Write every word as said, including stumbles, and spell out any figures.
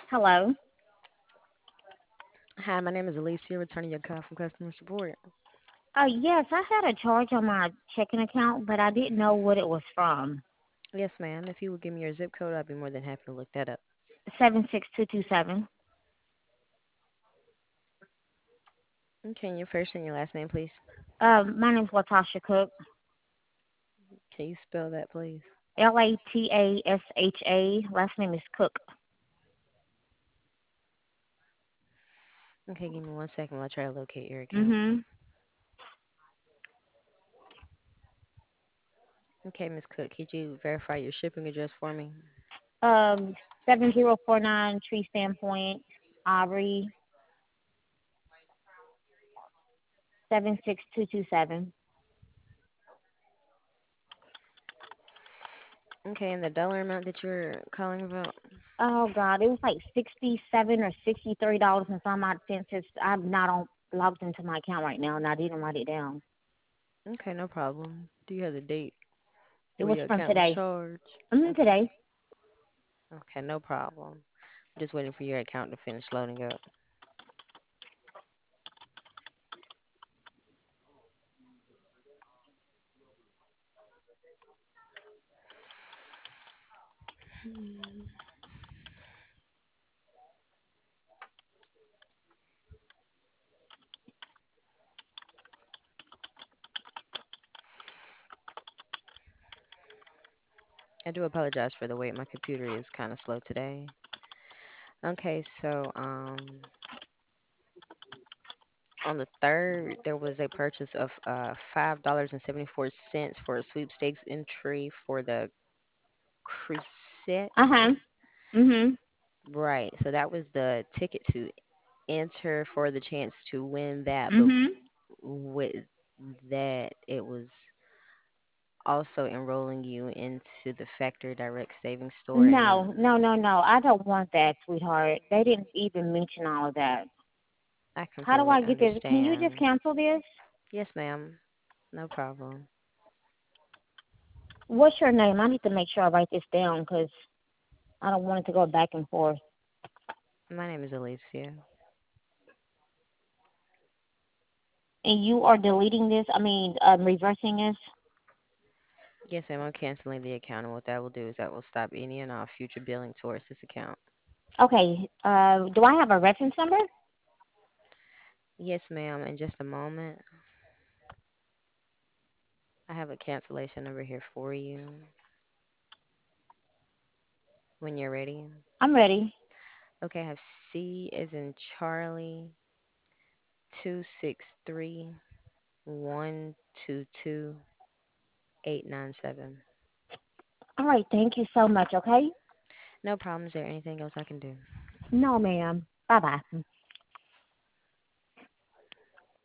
Hello. Hi, my name is Alicia, returning your call from customer support. Uh, yes, I had a charge on my checking account, but I didn't know what it was from. Yes, ma'am. If you would give me your zip code, I'd be more than happy to look that up. Seven six two two seven. Okay, and your first and your last name, please. Um, my name's Latasha Cook. Can you spell that, please? L A T A S H A. Last name is Cook. Okay, give me one second while I try to locate your account. Mhm. Okay, Miss Cook, could you verify your shipping address for me? Um, seven zero four nine Tree Standpoint, Aubrey. Seven six two two seven. Okay, and the dollar amount that you're calling about? Oh God, it was like sixty seven or sixty three dollars and some odd cents. It's, I'm not on logged into my account right now, and I didn't write it down. Okay, no problem. Do you have the date It where was your from account was today. charged? Mhm, Okay, today. okay, no problem. I'm just waiting for your account to finish loading up. Hmm. I do apologize for the wait. My computer is kind of slow today. Okay, so um, on the third, there was a purchase of uh five dollars and seventy four cents for a sweepstakes entry for the Crusette. Uh huh. Mhm. Right. So that was the ticket to enter for the chance to win that, but Mhm. with that, it was also enrolling you into the Factory Direct Savings Store, and No, no, no, no. I don't want that, sweetheart. They didn't even mention all of that. I How do completely I get this? Can you just understand. cancel this? Yes, ma'am. No problem. What's your name? I need to make sure I write this down because I don't want it to go back and forth. My name is Alicia. And you are deleting this? I mean, um, reversing this? Yes, ma'am. I'm canceling the account, and what that will do is that will stop any and all future billing towards this account. Okay. Uh, do I have a reference number? Yes, ma'am. In just a moment, I have a cancellation number here for you when you're ready. I'm ready. Okay, I have C as in Charlie, two six three one two two eight nine seven. All right. Thank you so much. Okay. No problem. Is there anything else I can do? No, ma'am. Bye bye.